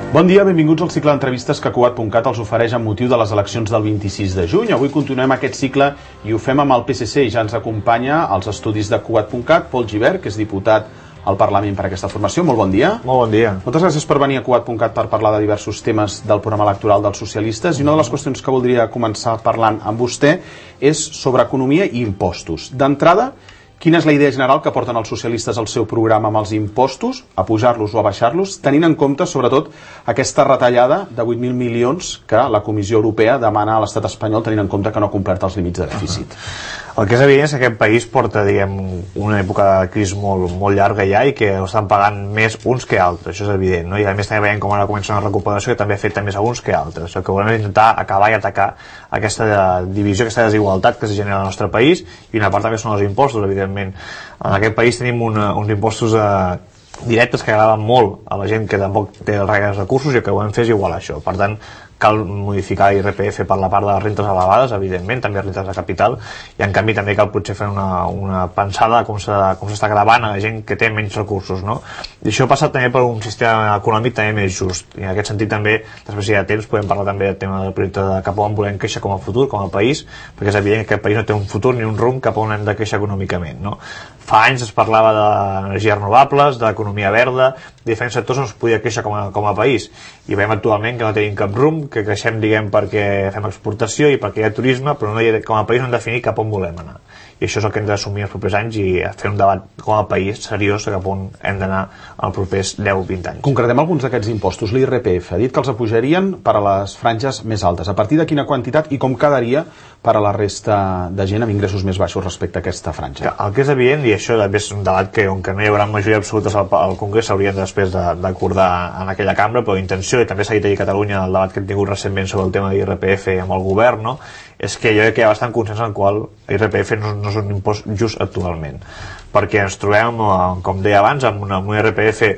Bon dia, benvinguts al cicle d'entrevistes que Cugat.cat els ofereix amb motiu de les eleccions del 26 de juny. Avui continuem aquest cicle i ho fem amb el PSC i ja ens acompanya als estudis de Cugat.cat Pol Gibert, que és diputat al Parlament per aquesta formació. Molt bon dia. Molt bon dia. Moltes gràcies per venir a Cugat.cat per parlar de diversos temes del programa electoral dels socialistes i una de les qüestions que voldria començar parlant amb vostè és sobre economia i impostos. D'entrada, quina és la idea general que porten els socialistes al seu programa amb els impostos, a pujar-los o a baixar-los, tenint en compte, sobretot, aquesta retallada de 8.000 milions que la Comissió Europea demana a l'estat espanyol, tenint en compte que no ha complert els límits de dèficit? El que és evident és que aquest país porta, una època de crisi molt llarga ja i que ho estan pagant més uns que altres, això és evident, no? I a més també veiem com ara comença una recuperació que també afecta més a uns que altres. El que volem és intentar acabar i atacar aquesta divisió, aquesta desigualtat que es genera al nostre país, i una part també són els impostos, evidentment. En aquest país tenim uns impostos directes que agraden molt a la gent que tampoc té gaires recursos, i el que volem fer és igualar això. Per tant, cal modificar l'IRPF per la part de les rentes elevades, evidentment, també rentes de capital, i en canvi també cal potser fer una pensada com s'està gravant a la gent que té menys recursos, no? I això passa també per un sistema econòmic també més just, i en aquest sentit també, després si hi ha temps, podem parlar també del tema del projecte de cap on volem créixer com a futur, com a país, perquè és evident que aquest país no té un futur ni un rumb cap on hem de créixer econòmicament, no? Fa anys es parlava d'energies renovables, d'economia verda, de diferents sectors on es podia créixer com a país, i veiem actualment que no tenim cap rumb, que creixem perquè fem exportació i perquè hi ha turisme, però com a país no hem definit cap on volem anar, i això és el que hem d'assumir els propers anys i fer un debat com a país seriós cap on hem d'anar els propers 10-20 anys. Concretem alguns d'aquests impostos. L'IRPF ha dit que els apujarien per a les franges més altes. A partir de quina quantitat i com quedaria per a la resta de gent amb ingressos més baixos respecte a aquesta franja? El que és evident, i això és un debat que on no hi haurà majoria absoluta al Congrés, s'haurien després d'acordar en aquella cambra, però l'intenció, i també s'ha dit ahir a Catalunya el debat que hem tingut recentment sobre el tema de l'IRPF amb el govern, no? És que jo crec que hi ha bastant consens en el qual l'IRPF no és un impost just actualment, perquè ens trobem, com deia abans, amb un IRPF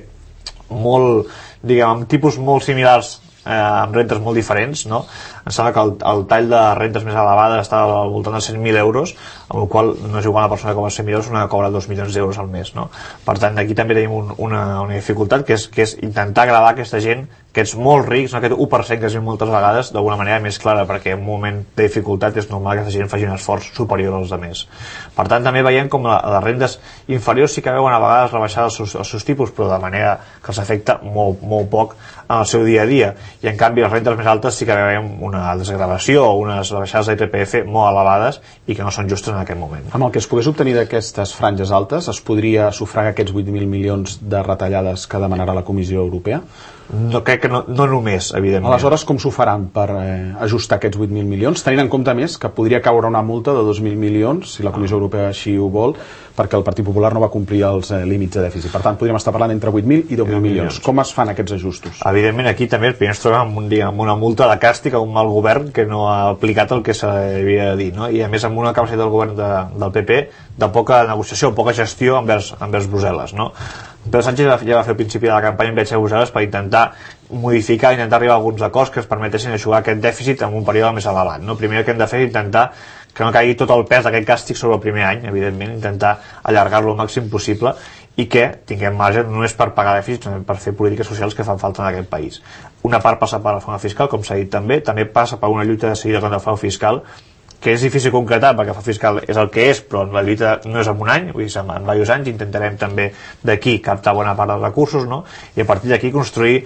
molt, amb tipus molt similars, amb rentes molt diferents, no? Em sembla que el tall de rentes més elevades està al voltant de 100.000 euros, amb el qual no és igual a la persona que cobra 100.000 euros una que cobra 2 milions d'euros al mes, no? Per tant, aquí també tenim una dificultat, que és intentar gravar aquesta gent, aquests molt rics, aquest 1% que es diu moltes vegades, d'alguna manera més clara, perquè en un moment de dificultat és normal que aquesta gent faci un esforç superior als altres. Per tant, també veiem com les rendes inferiors sí que veuen a vegades rebaixades els seus tipus, però de manera que els afecta molt poc en el seu dia a dia, i en canvi les rentes més altes sí que veiem una desgravació o unes rebaixades d'IRPF molt elevades i que no són justes en aquest moment. Amb el que es pogués obtenir d'aquestes franges altes, es podria sufragar aquests 8.000 milions de retallades que demanarà la Comissió Europea? No, crec que no només, evidentment. Aleshores, com s'ho faran per ajustar aquests 8.000 milions, tenint en compte més que podria caure una multa de 2.000 milions, si la Comissió Europea així ho vol, perquè el Partit Popular no va complir els límits de dèficit. Per tant, podríem estar parlant entre 8.000 i 10.000 milions. Com es fan aquests ajustos? Evidentment, aquí també primer ens trobem amb una multa de càstig a un mal govern que no ha aplicat el que s'havia de dir, no? I a més amb una capacitat del govern del PP de poca negociació, poca gestió envers Brussel·les, no? Pedro Sánchez ja va fer al principi de la campanya un viatge a Brussel·les per intentar modificar, intentar arribar a alguns acords que es permetessin eixugar aquest dèficit en un període més elevat, no? Primer que hem de fer és intentar que no caigui tot el pes d'aquest càstig sobre el primer any, evidentment, intentar allargar-lo el màxim possible i que tinguem marge no només per pagar dèficits, sinó per fer polítiques socials que fan falta en aquest país. Una part passa per la reforma fiscal, com s'ha dit també passa per una lluita decidida contra el frau fiscal, que és difícil concretar perquè el frau fiscal és el que és, però la lluita no és en un any, vull dir, en diversos anys intentarem també d'aquí captar bona part dels recursos, no? I a partir d'aquí construir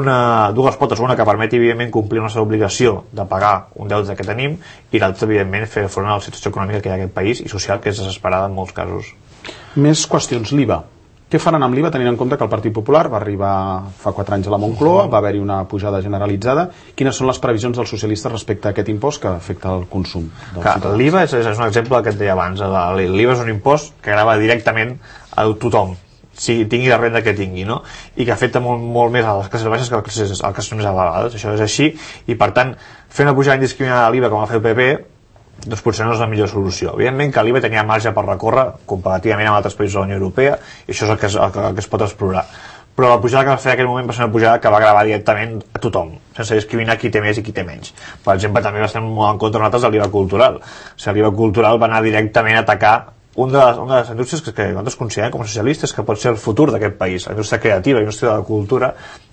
dues potes, una que permeti evidentment complir la nostra obligació de pagar un deute que tenim i l'altra evidentment fer front a la situació econòmica que hi ha en aquest país i social, que és desesperada en molts casos. Més qüestions, l'IVA. Què faran amb l'IVA tenint en compte que el Partit Popular va arribar fa 4 anys a la Moncloa, va haver-hi una pujada generalitzada? Quines són les previsions dels socialistes respecte a aquest impost que afecta el consum? L'IVA és un exemple que et deia abans. L'IVA és un impost que grava directament a tothom, si tingui la renda que tingui, no? I que afecta molt més a les classes baixes que a les classes més elevades. Això és així, i per tant fer una pujada indiscriminada a l'IVA com va fer el PP doncs potser no és la millor solució. Evidentment que l'IVA tenia marge per recórrer comparativament amb altres països de la Unió Europea, i això és el que es pot explorar. Però la pujada que va fer en aquell moment va ser una pujada que va gravar directament a tothom, sense discriminar qui té més i qui té menys. Per exemple, també va estar molt en contra nosaltres de l'IVA cultural. O sigui, l'IVA cultural va anar directament a atacar una de les indústries que nosaltres considerem com a socialistes que pot ser el futur d'aquest país, la indústria creativa, la indústria de la cultura,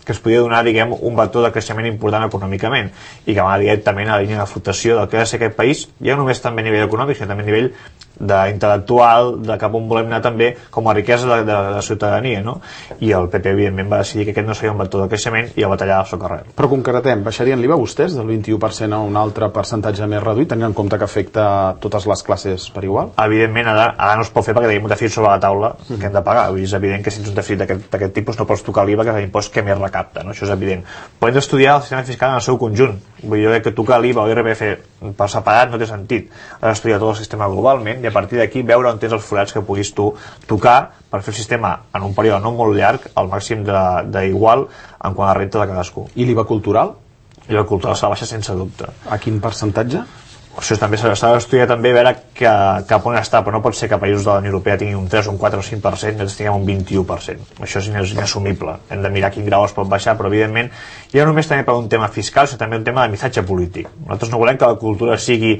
que es podia donar, diguem, un vector de creixement important econòmicament i que va directament a la línia de flotació del que ha de ser aquest país, ja no només també a nivell econòmic, sinó també a nivell d'intel·lectual, de cap on volem anar també com a riquesa de la ciutadania, no? I el PP evidentment va decidir que aquest no seria un vector de creixement i el va tallar al seu carrer. Però concretem, baixarien l'IVA vostès del 21% a un altre percentatge més reduït, tenint en compte que afecta totes les classes per igual? Evidentment ara no es pot fer perquè tenim un dèficit sobre la taula que hem de pagar. Vull dir, és evident que si tens un dèficit d'aquest tipus no pots tocar l'IVA, que és l'impost que més recapta, no? Això és evident. Però hem d'estudiar el sistema fiscal en el seu conjunt. Vull dir, jo crec que tocar l'IVA o l'IRPF per separat no té sentit. Has d'estudiar tot el sistema globalment i a partir d'aquí veure on tens els forats que puguis tu tocar per fer el sistema en un període no molt llarg al màxim d'igual en quant a renta de cadascú. I l'IVA cultural? L'IVA cultural s'ha baixat sense dubte. A quin percentatge? Això també s'ha d'estudiar també a veure cap on està, però no pot ser que països de la Unió Europea tinguin un 3, un 4 o 5% i nosaltres tinguem un 21%. Això és inassumible. Hem de mirar quin grau es pot baixar, però evidentment ja no només també per un tema fiscal, sinó també un tema de missatge polític. Nosaltres no volem que la cultura sigui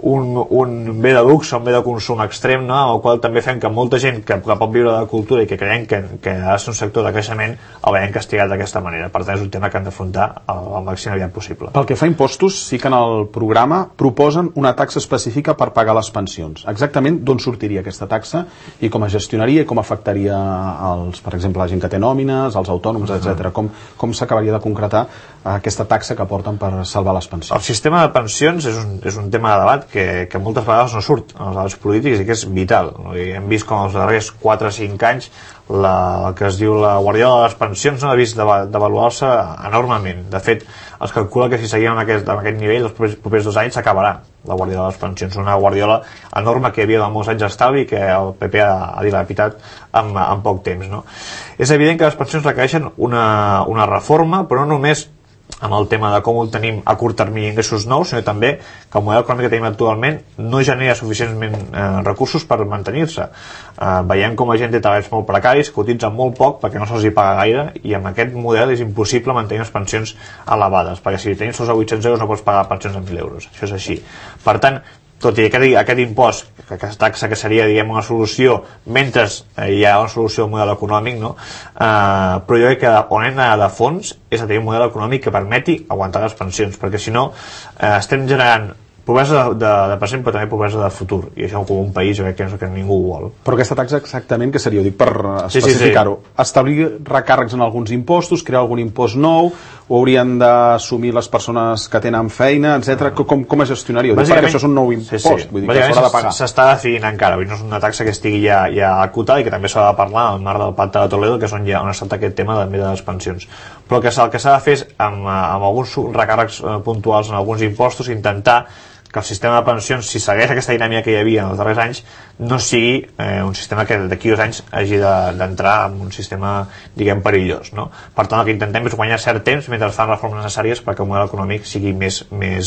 un bé de luxe, un bé de consum extrem, no? Amb el qual també fem que molta gent que pot viure de la cultura i que creiem que ha de ser un sector de creixement el veiem castigat d'aquesta manera. Per tant, és un tema que hem d'afrontar al màxim aviat possible. Pel que fa a impostos, sí que en el programa proposen una taxa específica per pagar les pensions. Exactament d'on sortiria aquesta taxa i com es gestionaria i com afectaria per exemple, la gent que té nòmines, els autònoms, etc. Com s'acabaria de concretar aquesta taxa que porten per salvar les pensions? El sistema de pensions és un tema de debat que moltes vegades no surt en els debats polítics i que és vital. Hem vist com els darrers 4 o 5 anys el que es diu la guardiola de les pensions no ha vist devaluar-se enormement. De fet, es calcula que si seguim amb aquest nivell els propers 2 anys s'acabarà la guardiola de les pensions, una guardiola enorme que hi havia de molts anys d'estalvi i que el PP ha dilapidat en poc temps, no? És evident que les pensions requereixen una reforma, però no només amb el tema de com obtenim a curt termini ingressos nous, sinó també que el model econòmic que tenim actualment no genera suficientment recursos per mantenir-se. Veiem com la gent té treballs molt precaris, que cotitzen molt poc perquè no se'ls hi paga gaire, i amb aquest model és impossible mantenir les pensions elevades, perquè si tens sous a 800 euros no pots pagar pensions a 1.000 euros. Això és així. Per tant, tot i aquest impost, aquesta taxa que seria, diguem, una solució mentre hi ha una solució al model econòmic, no? Però jo crec que on hem d'anar de fons és a tenir un model econòmic que permeti aguantar les pensions, perquè si no estem generant pobresa de present però també pobresa de futur, i això com un país jo crec que és el que ningú vol. Però aquesta taxa exactament què seria? Ho dic per especificar-ho. Sí. Establir recàrrecs en alguns impostos, crear algun impost nou, o haurien d'assumir les persones que tenen feina, etc. Com es gestionaria? Perquè això és un nou impost, vull dir que s'haurà de pagar. S'està definint encara, no és una taxa que estigui ja acotada i que també s'ha de parlar al marc del Pacte de Toledo, que és on està aquest tema també de les pensions. Però el que s'ha de fer és amb alguns recàrrecs puntuals en alguns impostos intentar que el sistema de pensions, si segueix aquesta dinàmica que hi havia en els darrers anys, no sigui un sistema que d'aquí 2 anys hagi d'entrar en un sistema, diguem, perillós, no? Per tant, el que intentem és guanyar cert temps mentre fan reformes necessàries perquè el model econòmic sigui més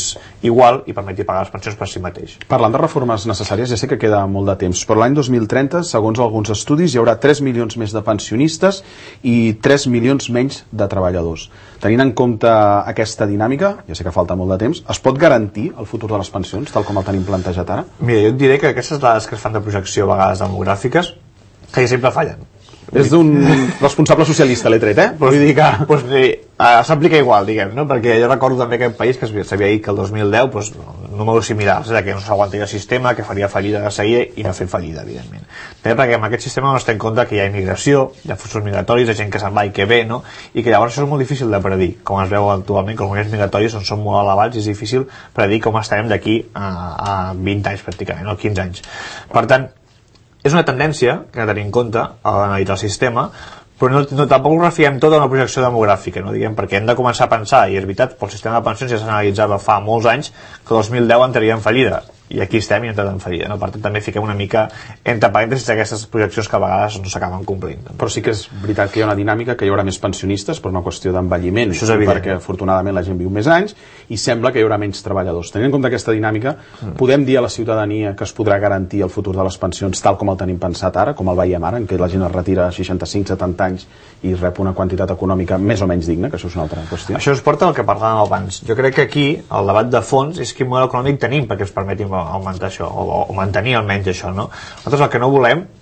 igual i permeti pagar les pensions per si mateix. Parlant de reformes necessàries, ja sé que queda molt de temps, però l'any 2030, segons alguns estudis, hi haurà 3 milions més de pensionistes i 3 milions menys de treballadors. Tenint en compte aquesta dinàmica, ja sé que falta molt de temps, es pot garantir el futur de les pensions, tal com el tenim plantejat ara? Mira, jo et diré que aquestes dades que es fan de projecció a vegades demogràfiques, que sempre fallen. És d'un responsable socialista, l'he tret, Vull dir que s'aplica igual, diguem, no? Perquè jo recordo també aquest país que s'havia dit que el 2010 números similars, que no s'aguantaria el sistema, que faria fallida de seguida i no ha fet fallida, evidentment. També perquè amb aquest sistema no es té en compte que hi ha immigració, hi ha flussos migratoris, hi ha gent que se'n va i que ve, no? I que llavors això és molt difícil de predir, com es veu actualment, que els moviments migratoris són molt elevats i és difícil predir com estarem d'aquí a 20 anys pràcticament, o 15 anys. Per tant, és una tendència que hem de tenir en compte a l'analitzar el sistema, però tampoc ho refiem tot a una projecció demogràfica, no? Diguem, perquè hem de començar a pensar, i és veritat, pel sistema de pensions ja s'analitzava fa molts anys que el 2010 entraria en fallida, i aquí estem i hem entrat en fallida, no? Per tant també fiquem una mica entre parèntesis aquestes projeccions que a vegades no s'acaben complint. Però sí que és veritat que hi ha una dinàmica que hi haurà més pensionistes per una qüestió d'envelliment, perquè afortunadament la gent viu més anys i sembla que hi haurà menys treballadors. Tenint en compte aquesta dinàmica, podem dir a la ciutadania que es podrà garantir el futur de les pensions tal com el tenim pensat ara, com el veiem ara, en què la gent es retira a 65-70 anys i rep una quantitat econòmica més o menys digna, que això és una altra qüestió. Això ens porta al que parlàvem abans. Jo crec que aquí el debat de fons és quin model econòmic tenim perquè ens permeti augmentar això, o mantenir almenys això, no? Nosaltres el que no volem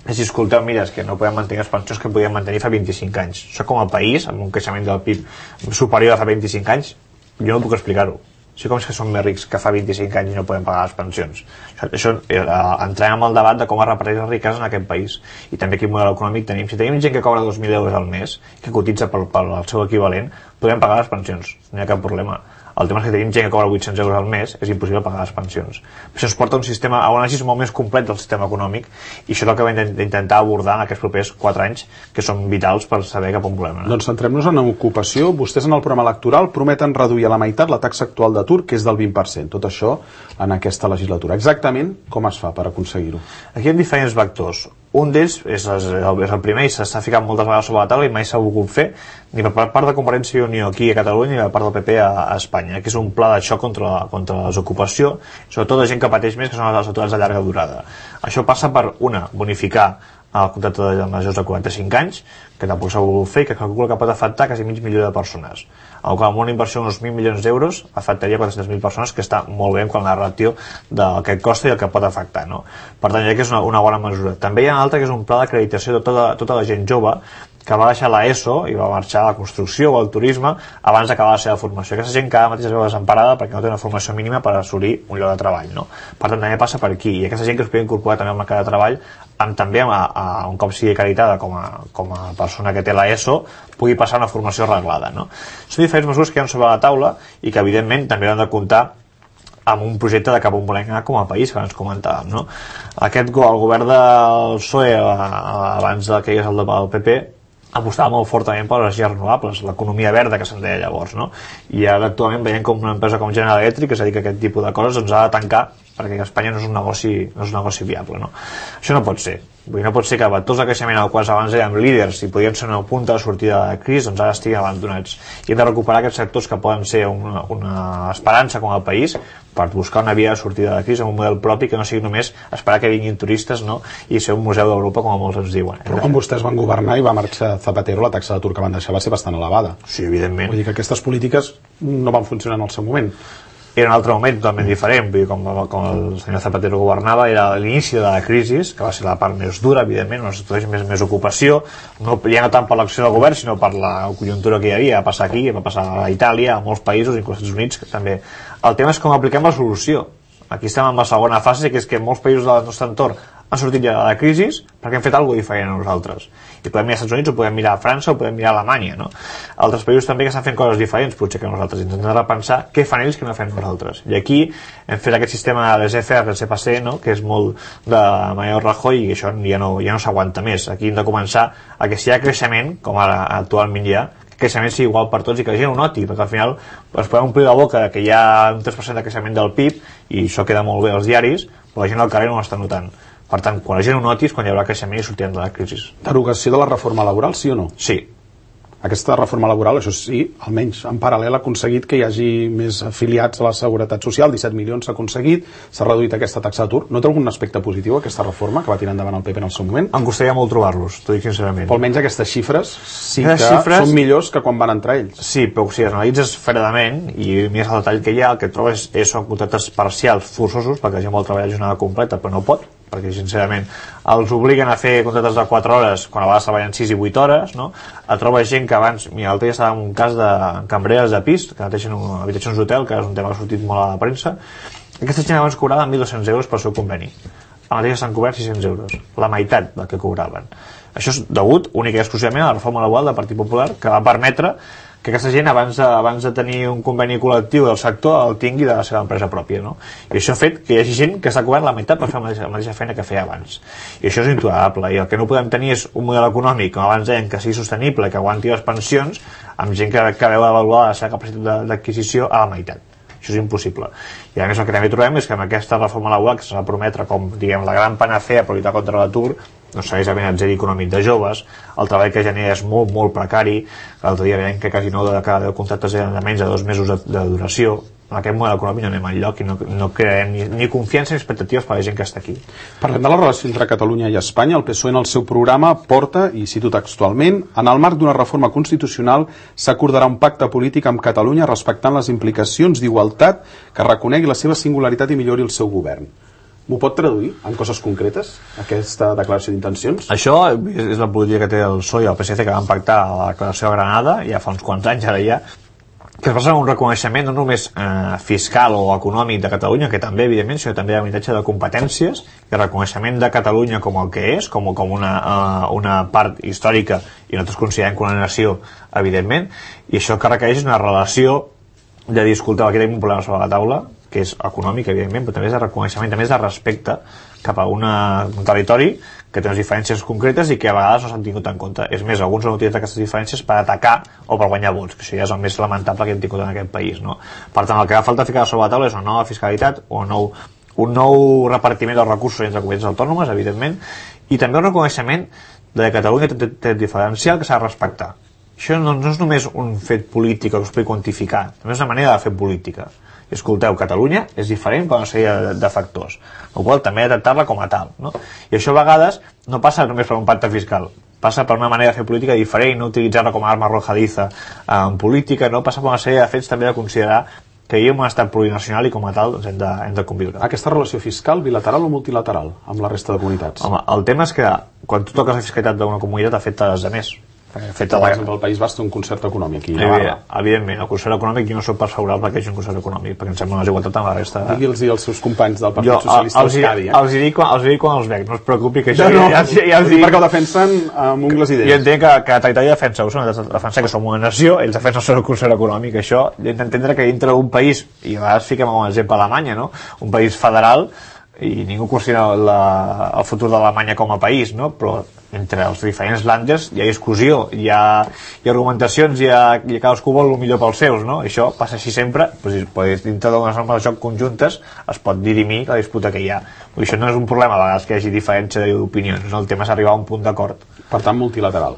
si escolteu, mira, és que no podem mantenir les pensions que podíem mantenir fa 25 anys. Això com a país, amb un creixement del PIB superior a fa 25 anys, jo no puc explicar-ho. Això com és que som més rics que fa 25 anys i no podem pagar les pensions. Això entrem en el debat de com es reparteix la riquesa en aquest país. I també quin model econòmic tenim. Si tenim gent que cobra 2.000 euros al mes, que cotitza pel seu equivalent, podem pagar les pensions, no hi ha cap problema. El tema és que tenim gent que cobra 800 euros al mes, és impossible pagar les pensions. Això ens porta a un sistema, a un anàlisi molt més complet del sistema econòmic, i això és el que vam d'intentar abordar en aquests propers 4 anys, que són vitals per saber cap on volem anar. Doncs centrem-nos en ocupació. Vostès en el programa electoral prometen reduir a la meitat la taxa actual d'atur, que és del 20%. Tot això en aquesta legislatura. Exactament com es fa per aconseguir-ho? Aquí hi ha diferents vectors. Un d'ells és el primer i s'està ficant moltes vegades sobre la taula i mai s'ha volgut fer ni per part de Convergència i Unió aquí a Catalunya ni per part del PP a Espanya, que és un pla de xoc contra la desocupació, sobretot de gent que pateix més, que són els aturats de llarga durada. Això passa per, bonificar el contracte de majors de 45 anys, que tampoc s'ha volgut fer i que calcula que pot afectar quasi mig milió de persones. Amb una inversió d'uns 1.000 milions d'euros afectaria 400.000 persones, que està molt bé amb la ràtio del que costa i el que pot afectar, no? Per tant, ja que és una bona mesura. També hi ha un altre que és un pla d'acreditació de tota la gent jove que va deixar l'ESO i va marxar a la construcció o al turisme abans d'acabar la seva formació. Aquesta gent cada mateix es veu desemparada perquè no té una formació mínima per assolir un lloc de treball, no? Per tant, també passa per aquí. I aquesta gent que es pot incorporar també al mercat de treball també un cop sigui acreditada com a persona que té l'ESO pugui passar una formació reglada, no? Són diferents mesures que hi ha sobre la taula i que evidentment també han de comptar amb un projecte de cap on volem anar com a país, que abans comentàvem, no? El govern del PSOE abans que hi hagués el PP apostava molt fortament per les energies renovables, l'economia verda que se'n deia llavors, no? I ara actualment veiem com una empresa com General Electric es dedica a aquest tipus de coses, doncs ha de tancar perquè a Espanya no és un negoci viable, no? Això no pot ser. Vull dir, no pot ser que vectors de creixement al qual abans érem líders i podien ser una punta de sortida de la crisi, doncs ara estiguin abandonats. I hem de recuperar aquests sectors que poden ser una esperança com a país per buscar una via de sortida de la crisi amb un model propi que no sigui només esperar que vinguin turistes, no? I ser un museu d'Europa com molts ens diuen. Però quan vostès van governar i va marxar Zapatero, la taxa d'atur que van deixar va ser bastant elevada. Sí, evidentment. Vull dir que aquestes polítiques no van funcionar en el seu moment. Era un altre moment totalment diferent, vull dir, com el senyor Zapatero governava, era l'inici de la crisi, que va ser la part més dura, evidentment, on es produeix més ocupació, ja no tant per l'acció del govern, sinó per la conjuntura que hi havia, va passar aquí, va passar a Itàlia, a molts països, inclús als Estats Units, que també. El tema és com apliquem la solució. Aquí estem en la segona fase, que és que molts països del nostre entorn han sortit ja de la crisi perquè hem fet alguna cosa diferent a nosaltres. I podem mirar als Estats Units, o podem mirar a França, o podem mirar a Alemanya, no? Altres països també que estan fent coses diferents, potser que nosaltres. Ens hem de repensar què fan ells que no fem nosaltres. I aquí hem fet aquest sistema de laissez-faire, laissez-passer, no? Que és molt de Mariano Rajoy i això ja no s'aguanta més. Aquí hem de començar a que si hi ha creixement, com ara actualment hi ha, que creixement sigui igual per tots i que la gent ho noti, perquè al final es podem omplir la boca que hi ha un 3% de creixement del PIB i això queda molt bé als diaris, però la gent al carrer no ho està notant. Per tant, quan la gent ho noti és quan hi haurà creixement i sortirem de la crisi. Derogació de la reforma laboral, sí o no? Sí. Aquesta reforma laboral, això sí, almenys en paral·lel ha aconseguit que hi hagi més afiliats a la Seguretat Social, 17 milions s'ha aconseguit, s'ha reduït aquesta taxa d'atur. No té algun aspecte positiu aquesta reforma que va tirar endavant el PP en el seu moment? Em costaria molt trobar-los, t'ho dic sincerament. Però almenys aquestes xifres sí que són millors que quan van entrar ells. Sí, però si analitzes fredament i mires el detall que hi ha, el que trobes són contractes parcials forçosos, perquè la gent vol treballar jornada completa però no pot, perquè sincerament els obliguen a fer contractes de 4 hores quan a vegades treballen 6 i 8 hores, no? A trobar gent que abans, mira, l'altre dia estava en un cas de cambreres de pis que neteixen habitacions d'hotel, que és un tema que ha sortit molt a la premsa. Aquesta gent abans cobrava 1.200 euros pel seu conveni, ara mateix s'han cobert 600 euros, la meitat del que cobraven. Això és degut únicament i exclusivament a la reforma laboral del Partit Popular, que va permetre que aquesta gent abans de tenir un conveni col·lectiu del sector el tingui de la seva empresa pròpia, no? I això ha fet que hi hagi gent que s'ha cobert la meitat per fer la mateixa feina que feia abans. I això és intolerable, i el que no podem tenir és un model econòmic, com abans deien, que sigui sostenible, que aguanti les pensions, amb gent que veu avaluar la seva capacitat d'adquisició a la meitat. Això és impossible. I a més el que també trobem és que amb aquesta reforma laboral que s'ha de prometre com, diguem, la gran panacea per lluitar contra l'atur, no segueix havent el zero econòmic de joves, el treball que genera és molt, molt precari, l'altre dia veiem que quasi 9 de cada 10 contractes eren de menys de 2 mesos de duració. En aquest model econòmic no anem enlloc i no crearem ni confiança ni expectatives per a la gent que està aquí. Parlem de la relació entre Catalunya i Espanya. El PSOE en el seu programa porta, i cito textualment, en el marc d'una reforma constitucional s'acordarà un pacte polític amb Catalunya respectant les implicacions d'igualtat que reconegui la seva singularitat i millori el seu govern. M'ho pot traduir en coses concretes, aquesta declaració d'intencions? Això és la política que té el PSOE i el PSC, que van pactar a la declaració de Granada ja fa uns quants anys, ara ja, que es basa en un reconeixement no només fiscal o econòmic de Catalunya, que també, evidentment, sinó també de limitatge de competències, i el reconeixement de Catalunya com el que és, com una part històrica, i nosaltres considerem que una nació, evidentment, i això que requereix una relació de dir, escolteu, aquí tenim un problema sobre la taula, que és econòmic, evidentment, però també és de reconeixement, també és de respecte cap a un territori que té unes diferències concretes i que a vegades no s'han tingut en compte. És més, alguns han utilitzat aquestes diferències per atacar o per guanyar vots, que això ja és el més lamentable que hem tingut en aquest país, no? Per tant, el que fa falta ficar sobre la taula és una nova fiscalitat o un nou repartiment dels recursos entre comunitats autònomes, evidentment, i també un reconeixement de que Catalunya té diferencial que s'ha de respectar. Això no és només un fet polític que es pugui quantificar, també és una manera de fer política. I escolteu, Catalunya és diferent per una sèrie de factors, el qual també ha de tractar-la com a tal, no? I això a vegades no passa només per un pacte fiscal, passa per una manera de fer política diferent, no utilitzar-la com a arma arrojadiza en política, no? Passa per una sèrie de fets també de considerar que hi ha un estat plurinacional i com a tal doncs hem de conviure. Aquesta relació fiscal bilateral o multilateral amb la resta de comunitats? Home, el tema és que quan tu toques la fiscalitat d'una comunitat afecta les demés. Per exemple, el País Basc té un concert econòmic i Navarra. Evidentment, el concert econòmic jo no soc pas favorable que hi hagi un concert econòmic perquè em sembla una desigualtat amb la resta. Digui'ls als seus companys del Partit Socialista d'Euskadi. Els hi dic quan els veig, no es preocupi que això ja els dic perquè ho defensen amb ungles i dents. Jo entenc que Territori defensa que som una nació, ells defensen el concert econòmic, això hem d'entendre que dintre d'un país, i a vegades fiquem un exemple a Alemanya, no? Un país federal, i ningú qüestiona el futur d'Alemanya com a país, no? Però entre els diferents lànders hi ha discussió, hi ha argumentacions, i cadascú vol el millor pels seus, no? Això passa així sempre, doncs, dintre d'unes normes de joc conjuntes es pot dirimir la disputa que hi ha. Això no és un problema a vegades que hi hagi diferència d'opinions, no? El tema és arribar a un punt d'acord. Per tant, multilateral.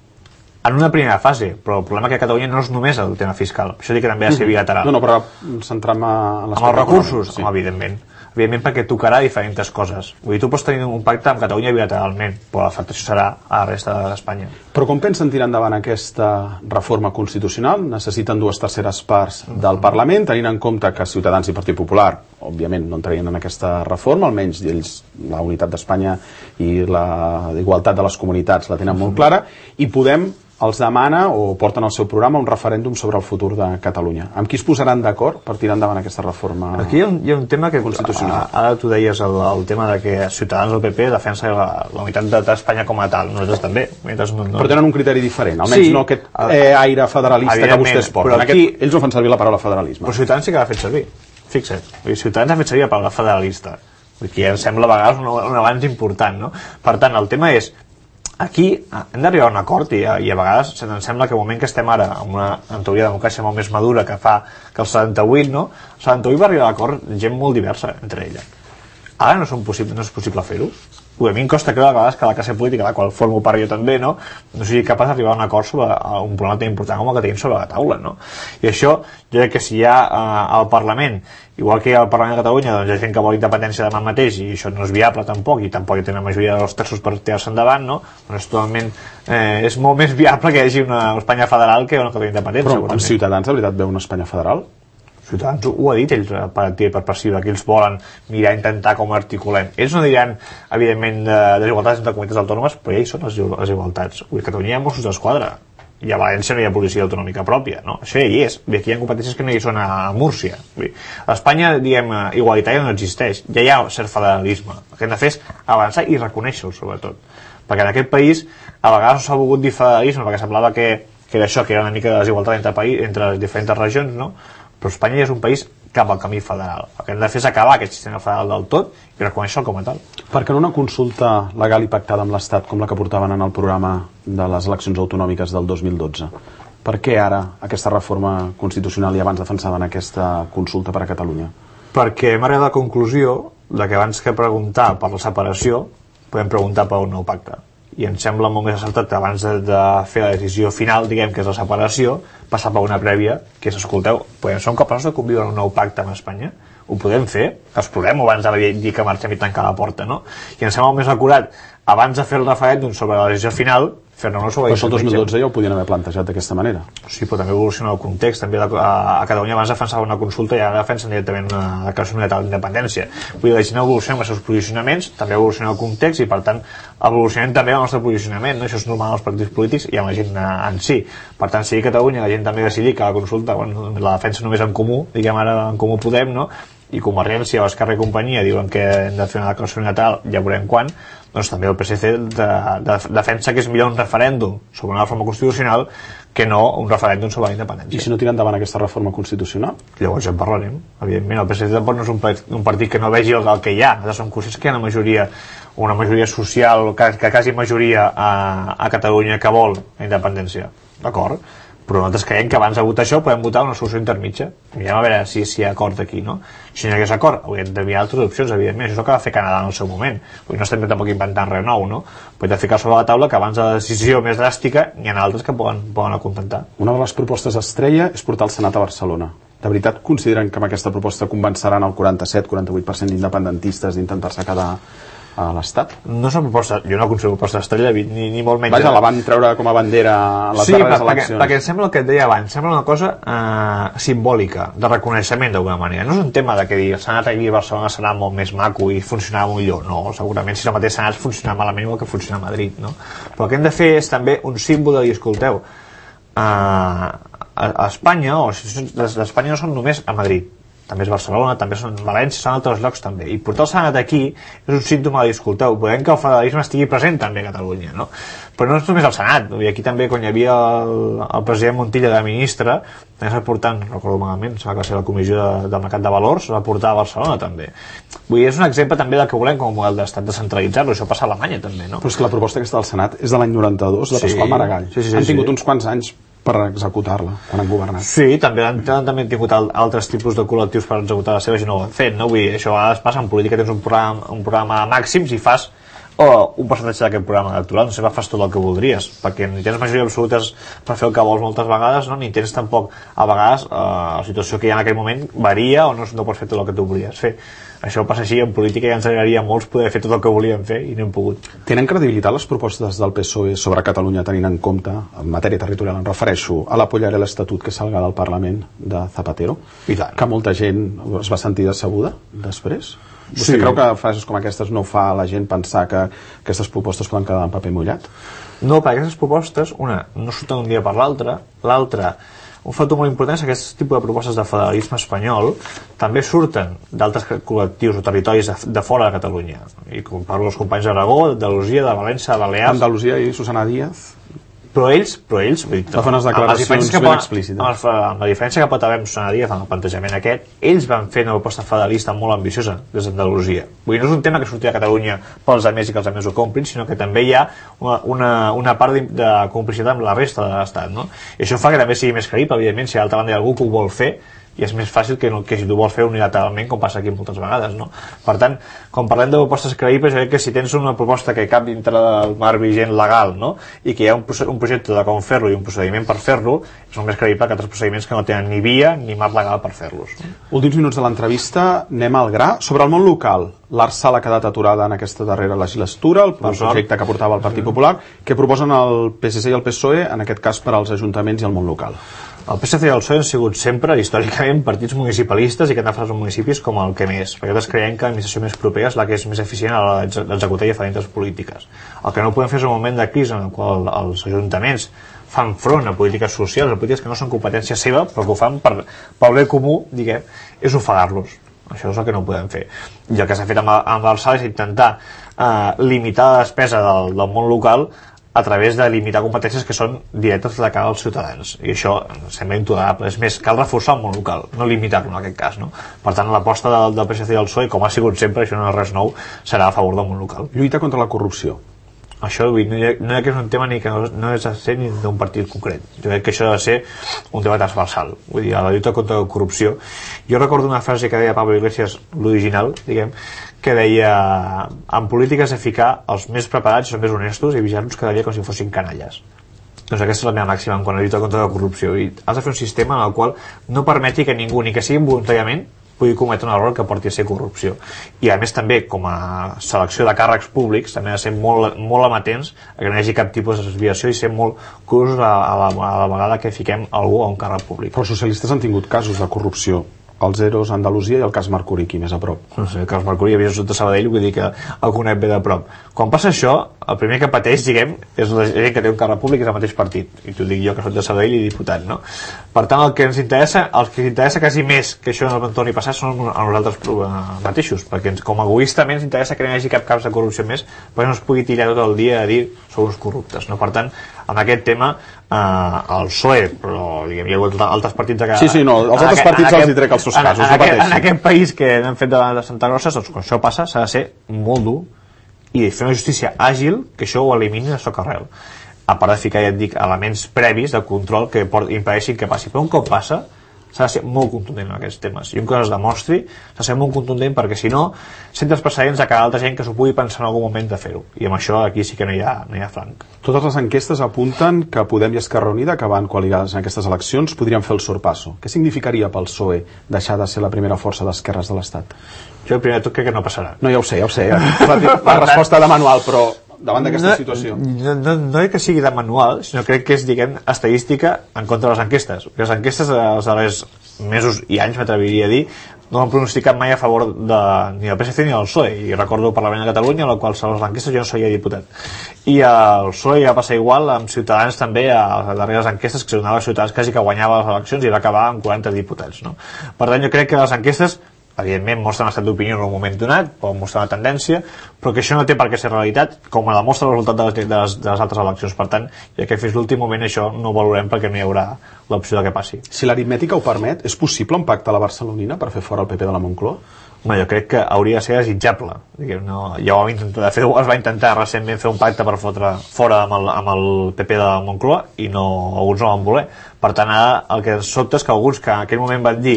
En una primera fase, però el problema que a Catalunya no és només el tema fiscal, això dic que també ha de ser bilateral. No, però centrem-me en l'aspecte els recursos, sí. Evidentment, perquè tocarà diferents coses. Vull dir, tu pots tenir un pacte amb Catalunya bilateralment, però l'afectació serà a la resta d'Espanya. Però com pensen tirar endavant aquesta reforma constitucional? Necessiten 2/3 parts del Parlament, tenint en compte que Ciutadans i Partit Popular, òbviament, no entrarien en aquesta reforma, almenys ells, la unitat d'Espanya i la igualtat de les comunitats la tenen molt clara, i Podem els demana o porten al seu programa un referèndum sobre el futur de Catalunya. Amb qui es posaran d'acord per tirar endavant aquesta reforma constitucional? Aquí hi ha un tema que constitucional. Ara tu deies el tema de que Ciutadans o el PP defensa la unitat d'Espanya com a tal. Nosaltres també. Però tenen un criteri diferent, almenys no aquest aire federalista que vostès porten. Aquí, ells no fan servir la paraula federalisme. Però Ciutadans sí que l'ha fet servir. Fixa't. Ciutadans ha fet servir la paraula federalista. Perquè em sembla a vegades un avanç important, no? Per tant, el tema és aquí hem d'arribar a un acord i a vegades em sembla que el moment que estem ara en teoria de democràcia molt més madura que fa que el 78, no? El 78 va arribar a l'acord gent molt diversa entre ella. Ara no és possible fer-ho. A mi em costa creure a vegades que la classe política, de la qual formo part jo també, no sigui capaç d'arribar a un acord sobre un problema tan important com el que tenim sobre la taula, no? I això, jo crec que si hi ha al Parlament, igual que hi ha al Parlament de Catalunya, doncs hi ha gent que vol independència demà mateix i això no és viable tampoc, i tampoc hi té una majoria dels terços per tirar-se endavant, no? Doncs totalment, és molt més viable que hi hagi una Espanya federal que una Catalunya independent. Però amb Ciutadans, de veritat, veu una Espanya federal? Ciutadans ho ha dit ells per activa i per passiva, que ells volen mirar, intentar com articulem. Ells no diran, evidentment, desigualtats entre comunitats autònomes, però ja hi són les desigualtats. A Catalunya hi ha Mossos d'Esquadra, i a València no hi ha policia autonòmica pròpia, no? Això ja hi és. Aquí hi ha competències que no hi són a Múrcia. A Espanya, diguem, igualitària no existeix. Ja hi ha cert federalisme. El que hem de fer és avançar i reconèixer-ho, sobretot. Perquè en aquest país, a vegades s'ha volgut dir federalisme, perquè semblava que era això, que era una mica de desigualtat entre les diferents regions, no? Però Espanya ja és un país cap al camí federal. El que hem de fer és acabar aquest sistema federal del tot i reconèixer-lo com a tal. Perquè en una consulta legal i pactada amb l'Estat, com la que portaven en el programa de les eleccions autonòmiques del 2012, per què ara aquesta reforma constitucional i abans defensaven aquesta consulta per a Catalunya? Perquè hem arribat a la conclusió de que abans que preguntar per la separació podem preguntar per un nou pacte. I em sembla molt més acertat que abans de fer la decisió final, diguem que és la separació, passar per una prèvia, que és, escolteu, som capaços de conviure un nou pacte amb Espanya? Ho podem fer? Explorem-ho abans de dir que marxem i tancar la porta, no? I em sembla molt més acurat, abans de fer el referèndum sobre la decisió final, fer-ne una però això el 2012 ja ho podien haver plantejat d'aquesta manera. Sí, però també evoluciona el context. També a Catalunya abans defensava una consulta i ara defensen directament una declaració unilateral d'independència. Vull dir, la gent evoluciona amb els seus posicionaments, també evoluciona el context i per tant evolucionem també el nostre posicionament, no? Això és normal als partits polítics i amb la gent en si. Per tant, si a Catalunya la gent també decidir que la consulta la defensa només en Comú, diguem ara en Comú Podem, no? I Convergència o Esquerra i companyia diuen que hem de fer una declaració unilateral, ja veurem quan, doncs també el PSC defensa que és millor un referèndum sobre una reforma constitucional que no un referèndum sobre la independència. I si no tira endavant aquesta reforma constitucional? Llavors ja en parlarem. Evidentment, el PSC tampoc no és un partit que no vegi el que hi ha. Nosaltres som conscients que hi ha una majoria social, que quasi majoria a Catalunya que vol la independència. D'acord? Però nosaltres creiem que abans de votar això podem votar una solució intermitja. Mirem a veure si hi ha acord aquí, no? Si no hi hagués acord, hauríem de mirar altres opcions, evidentment. Això és el que va fer Canadà en el seu moment. Vull no estem tampoc inventant res nou, no? Podem ficar sobre la taula que abans de la decisió més dràstica n'hi ha altres que poden acontentar. Una de les propostes estrella és portar el Senat a Barcelona. De veritat consideren que amb aquesta proposta convenceran el 47-48% d'independentistes d'intentar-se quedar a l'Estat? No és una proposta, jo no considero proposta estrella ni molt menys. Vaja, la van treure com a bandera a les darreres eleccions. Perquè sembla el que et deia abans, sembla una cosa simbòlica, de reconeixement d'alguna manera. No és un tema de que dir el Senat aquí a Barcelona serà molt més maco i funcionarà millor, no, segurament si el mateix Senat funciona malament igual que funciona a Madrid, no? Però el que hem de fer és també un símbol de dir, escolteu, a Espanya, o d'Espanya no són només a Madrid, també és Barcelona, també són València, són altres llocs també, i portar el Senat aquí és un símptoma de dir, escolteu, podem que el federalisme estigui present també a Catalunya, no? Però no és només el Senat, i aquí també quan hi havia el president Montilla de ministre, també s'ha portat, no recordo malament, s'ha va ser la comissió del mercat de valors, s'ha portat a Barcelona també. Vull dir, és un exemple també del que volem com a model d'estat descentralitzar-lo, això passa a Alemanya també, no? Però és que la proposta aquesta del Senat és de l'any 92, de Pasqual Maragall. Han tingut uns quants anys per executar-la, quan han governat. Sí, també han tingut altres tipus de col·lectius per executar les seves i no ho han fet, no? Vull dir, això a vegades passa en política, tens un programa màxims i fas un percentatge d'aquest programa electoral, no sempre fas tot el que voldries, perquè ni tens majoria absolutes per fer el que vols moltes vegades, no? Ni tens tampoc, a vegades, la situació que hi ha en aquell moment varia o no pots fer tot el que tu volies fer. Això passa així en política i ens agradaria a molts poder fer tot el que volíem fer i no hem pogut. Tenen credibilitat les propostes del PSOE sobre Catalunya tenint en compte, en matèria territorial em refereixo, a l'apoyar l'Estatut que salga del Parlament de Zapatero? I tant. Que molta gent es va sentir decebuda després? Vostè creu que frases com aquestes no fa a la gent pensar que aquestes propostes poden quedar en paper mullat? No, perquè aquestes propostes, una, no surten d'un dia per l'altra, l'altra, un factor molt important és que aquest tipus de propostes de federalisme espanyol també surten d'altres col·lectius o territoris de fora de Catalunya. I com parlo dels companys d'Aragó, d'Andalusia, de València, de Balears... Andalusia i Susana Díaz... Però ells vull dir, va fer unes declaracions ben explícites. Amb la diferència que pot haver amb Susana Díaz en el plantejament aquest, ells van fer una proposta federalista molt ambiciosa des d'Andalusia. Vull dir, no és un tema que surti de Catalunya pels altres i que els altres ho comprin, sinó que també hi ha una part de complicitat amb la resta de l'Estat, no? I això fa que també sigui més creïble, evidentment, si a l'altra banda hi ha algú que ho vol fer, i és més fàcil que si tu vols fer unilateralment, com passa aquí moltes vegades, no? Per tant, quan parlem de propostes creïbles, jo crec que si tens una proposta que cap dintre del marc vigent legal, no? I que hi ha un projecte de com fer-lo i un procediment per fer-lo, és molt més creïble que altres procediments que no tenen ni via ni marc legal per fer-los. Últims minuts de l'entrevista, anem al gra. Sobre el món local, l'Arsal ha quedat aturada en aquesta darrera legislatura, el projecte que portava el Partit Popular, que proposen el PSC i el PSOE, en aquest cas per als ajuntaments i el món local. El PSC i el PSOE han sigut sempre, històricament, partits municipalistes i que han de fer els municipis com el que més, perquè nosaltres creiem que l'administració més propera és la que és més eficient a l'hora d'executar diferents polítiques. El que no podem fer és un moment de crisi en el qual els ajuntaments fan front a polítiques socials, a polítiques que no són competència seva, però que ho fan pel bé comú, diguem, és ofegar-los. Això és el que no podem fer. I el que s'ha fet amb l'Arsal és intentar limitar la despesa del món local a través de limitar competències que són directes de cara als ciutadans, i això sembla intolerable. És més, cal reforçar el món local, no limitar-lo en aquest cas, no? Per tant, l'aposta del PSC i del PSOE, com ha sigut sempre, això no és res nou, serà a favor del món local. Lluita contra la corrupció. Això no hi ha que és un tema ni que no és de ser ni d'un partit concret. Jo crec que això ha de ser un tema transversal. Vull dir, a la lluita contra la corrupció. Jo recordo una frase que deia Pablo Iglesias, l'original, diguem, que deia: en política és de ficar els més preparats i els més honestos i vigilar-los cada dia com si fossin canalles. Doncs aquesta és la meva màxima en quant a lluita contra la corrupció. I has de fer un sistema en el qual no permeti que ningú, ni que sigui voluntàriament, pugui cometre un error que porti a ser corrupció. I a més també, com a selecció de càrrecs públics, també ha de ser molt amatents a que no hi hagi cap tipus de desviació i ser molt curosos a la vegada que fiquem algú a un càrrec públic. Però els socialistes han tingut casos de corrupció, els EROs a Andalusia i el cas Mercuri, aquí més a prop. No sé, el cas Mercuri havia sortit de Sabadell, vull dir que el conec bé de prop. Quan passa això, el primer que pateix, diguem, és la gent que té un càrrec públic, és el mateix partit, i t'ho dic jo que soc de Sabadell i diputat, no? Per tant, el que ens interessa quasi més que això no ens torni a passar són a nosaltres mateixos, perquè com a egoistament ens interessa que no hi hagi cap cas de corrupció més, perquè no es pugui tirar tot el dia a dir sou uns corruptes, no? Per tant, amb aquest tema el PSOE, però diguem, hi ha hagut altres partits els altres partits els hi trec els seus casos, no pateixin. En aquest país que han fet de Santa Grossa, doncs quan això passa s'ha de ser molt dur i fer una justícia àgil que això ho elimini de soc arrel, a part de ficar, ja et dic, elements previs de control que impedeixin que passi, però un cop passa s'ha de ser molt contundent en aquests temes, i un cop es demostri s'ha de ser molt contundent, perquè si no sentes precedents de cada altra gent que s'ho pugui pensar en algun moment de fer-ho, i amb això aquí sí que no hi ha franc. Totes les enquestes apunten que Podem i Esquerra Unida, que van coaligades en aquestes eleccions, podrien fer el sorpasso. Què significaria pel PSOE deixar de ser la primera força d'esquerres de l'Estat? Jo primer de tot crec que no passarà. No, ja ho sé, la resposta de manual, però davant d'aquesta situació. No és que sigui de manual, sinó crec que és, diguem, estadística en contra de les enquestes. Les enquestes dels darrers mesos i anys, m'atreviria a dir, no han pronosticat mai a favor ni del PSC ni del PSOE, i recordo el Parlament de Catalunya, en el qual les enquestes jo no seria diputat. I el PSOE ja passa igual amb Ciutadans també, a les darreres enquestes que se donava a Ciutadans quasi que guanyava les eleccions i va acabar amb 40 diputats, no? Per tant, jo crec que les enquestes evidentment mostren estat d'opinió en un moment donat, poden mostrar una tendència, però que això no té per què ser realitat, com la demostra el resultat de les altres eleccions. Per tant, ja que fins l'últim moment això no ho valorem perquè no hi haurà l'opció de que passi. Si l'aritmètica ho permet, és possible un pacte a la Barcelonina per fer fora el PP de la Moncloa? Home, jo crec que hauria de ser desitjable. No, ja ho vam intentar, de fet es va intentar recentment fer un pacte per fotre fora amb el PP de la Moncloa i alguns no van voler. Per tant, ara el que sobta és que alguns que en aquell moment van dir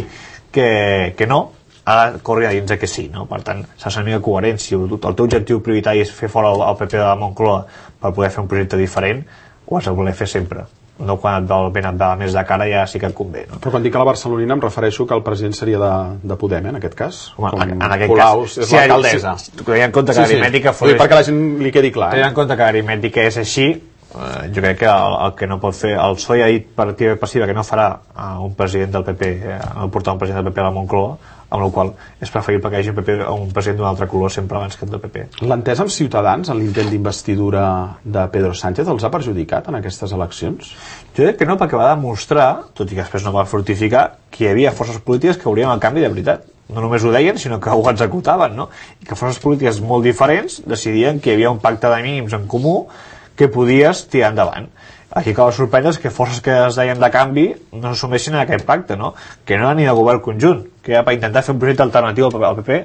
que no, ara corri a dins que sí, no? Per tant, s'ha de ser una mica coherent. Si el teu objectiu prioritari és fer fora el PP de la Moncloa per poder fer un projecte diferent, ho has de voler fer sempre. No quan et ve més de cara ja sí que et convé, no? Però quan dic a la Barcelonina em refereixo que el president seria de Podem, en aquest cas? Home, en aquest Colau, cas, és l'alcaldessa. Tenint en compte que l'aritmètica fos... Perquè la gent li quedi clar. Tenint en compte que l'aritmètica és així, jo crec que el que no pot fer el PSOE ha dit per activa i passiva que no farà un president del PP, no portar un president del PP a la Moncloa, amb la qual és preferible que hi hagi un president d'un altre color sempre abans que el del PP. L'entesa amb Ciutadans en l'intent d'investidura de Pedro Sánchez els ha perjudicat en aquestes eleccions? Jo crec que no, perquè va demostrar, tot i que després no va fortificar, que hi havia forces polítiques que haurien el canvi de veritat. No només ho deien, sinó que ho executaven, no? I que forces polítiques molt diferents decidien que hi havia un pacte de mínims en comú que podies tirar endavant. Aquí cal sorprendre que forces que es deien de canvi no s'assumeixin a aquest pacte, no? Que no era ni de govern conjunt, que era per intentar fer un projecte alternatiu al PP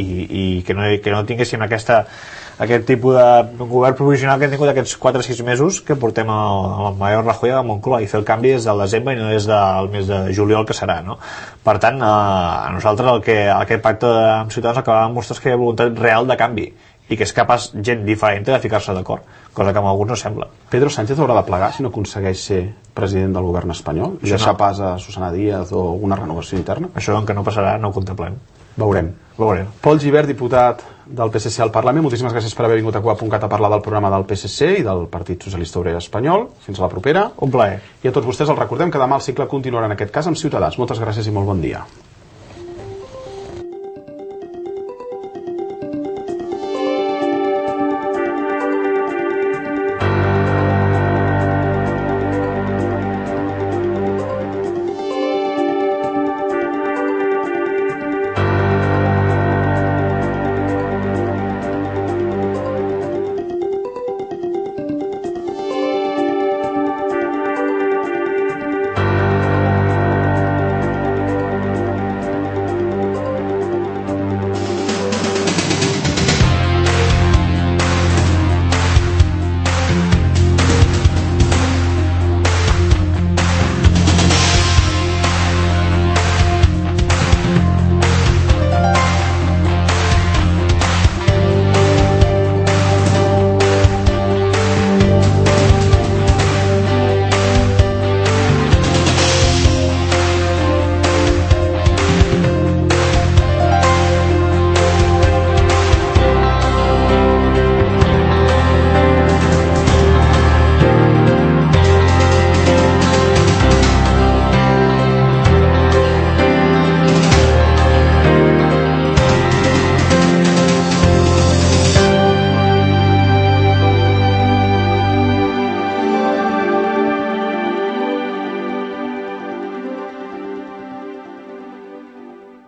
i que no tinguéssim aquest tipus de govern provisional que hem tingut aquests 4 o 6 mesos que portem al Mariano Rajoy a la Moncloa, i fer el canvi des del desembre i no des del mes de juliol, que serà, no? Per tant, a nosaltres aquest pacte amb Ciutadans acaba de mostrar que hi ha voluntat real de canvi i que és capaç gent diferent de ficar-se d'acord, cosa que amb alguns no sembla. Pedro Sánchez haurà de plegar si no aconsegueix ser president del govern espanyol i deixar pas a Susana Díaz o una renovació interna? Això que no passarà no ho contemplem. Veurem. Pol Gibert, diputat del PSC al Parlament, moltíssimes gràcies per haver vingut a Cuap.cat a parlar del programa del PSC i del Partit Socialista Obrer Espanyol. Fins a la propera. Un plaer. I a tots vostès els recordem que demà el cicle continuarà en aquest cas amb Ciutadans. Moltes gràcies i molt bon dia.